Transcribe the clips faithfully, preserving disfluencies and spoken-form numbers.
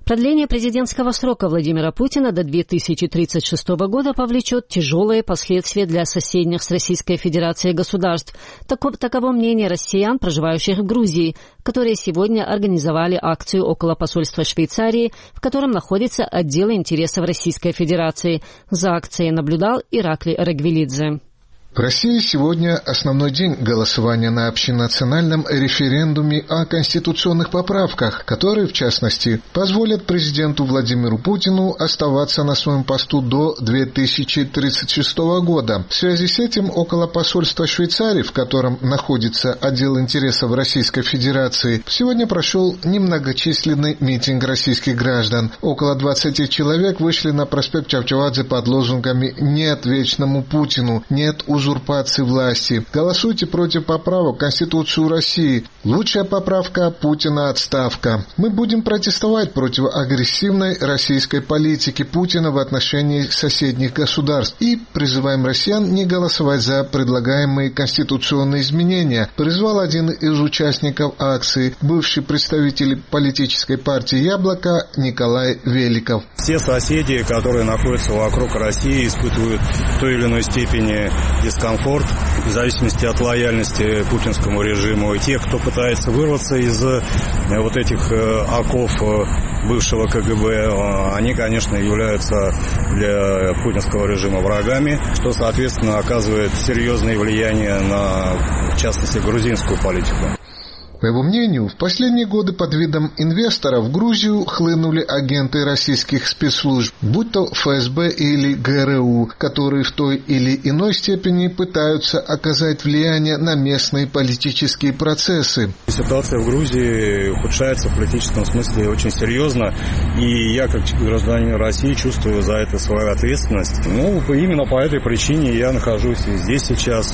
Продление президентского срока Владимира Путина до две тысячи тридцать шестого года повлечет тяжелые последствия для соседних с Российской Федерацией государств. Таково, таково мнение россиян, проживающих в Грузии, которые сегодня организовали акцию около посольства Швейцарии, в котором находится отдел интересов Российской Федерации. За акцией наблюдал Ираклий Орагвелидзе. В России сегодня основной день голосования на общенациональном референдуме о конституционных поправках, которые, в частности, позволят президенту Владимиру Путину оставаться на своем посту до две тысячи тридцать шестого года. В связи с этим около посольства Швейцарии, в котором находится отдел интересов Российской Федерации, сегодня прошел немногочисленный митинг российских граждан. Около двадцати человек вышли на проспект Чавчавадзе под лозунгами «Нет вечному Путину», «Нет узурпации власти», «Голосуйте против поправок в Конституцию России», «Лучшая поправка Путина отставка». Мы будем протестовать против агрессивной российской политики Путина в отношении соседних государств и призываем россиян не голосовать за предлагаемые конституционные изменения, призвал один из участников акции, бывший представитель политической партии «Яблоко» Николай Великов. Все соседи, которые находятся вокруг России, испытывают в той или иной степени дискомфорт в зависимости от лояльности путинскому режиму. И те, кто пытается вырваться из вот этих оков бывшего КГБ, они, конечно, являются для путинского режима врагами, что, соответственно, оказывает серьезное влияние на, в частности, грузинскую политику. По его мнению, в последние годы под видом инвесторов в Грузию хлынули агенты российских спецслужб, будь то ФСБ или ГРУ, которые в той или иной степени пытаются оказать влияние на местные политические процессы. Ситуация в Грузии ухудшается в политическом смысле очень серьезно, и я, как гражданин России, чувствую за это свою ответственность. Ну, именно по этой причине я нахожусь здесь сейчас,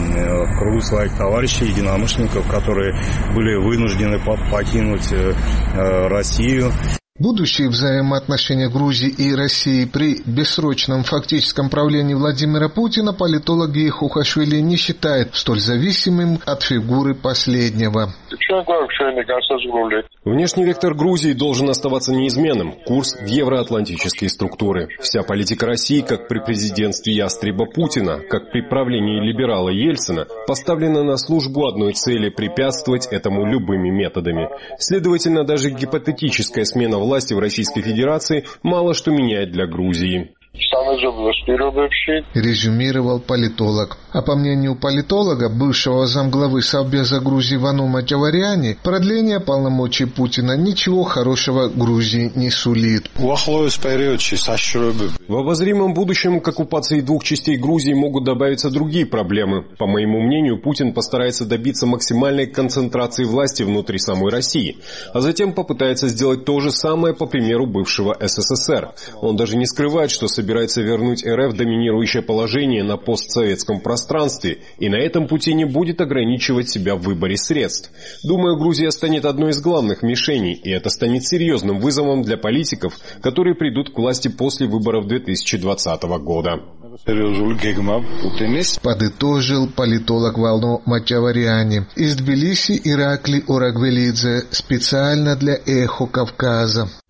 в кругу своих товарищей, единомышленников, которые были вынуждены покинуть э, Россию. Будущие взаимоотношения Грузии и России при бессрочном фактическом правлении Владимира Путина политологи Хухашвили не считают столь зависимым от фигуры последнего. Внешний вектор Грузии должен оставаться неизменным. Курс в евроатлантические структуры. Вся политика России, как при президентстве ястреба Путина, как при правлении либерала Ельцина, поставлена на службу одной цели – препятствовать этому любыми методами. Следовательно, даже гипотетическая смена власти в Российской Федерации мало что меняет для Грузии. Резюмировал политолог. А по мнению политолога, бывшего замглавы Совбеза Грузии Вану Матяваряни, продление полномочий Путина ничего хорошего Грузии не сулит. В обозримом будущем к оккупации двух частей Грузии могут добавиться другие проблемы. По моему мнению, Путин постарается добиться максимальной концентрации власти внутри самой России, а затем попытается сделать то же самое по примеру бывшего СССР. Он даже не скрывает, что собирается собирается вернуть РФ доминирующее положение на постсоветском пространстве и на этом пути не будет ограничивать себя в выборе средств. Думаю, Грузия станет одной из главных мишеней, и это станет серьезным вызовом для политиков, которые придут к власти после выборов две тысячи двадцатого года. Подытожил политолог Вану Матяваряни. Из Тбилиси Ираклий Орагвелидзе специально для «Эхо Кавказа».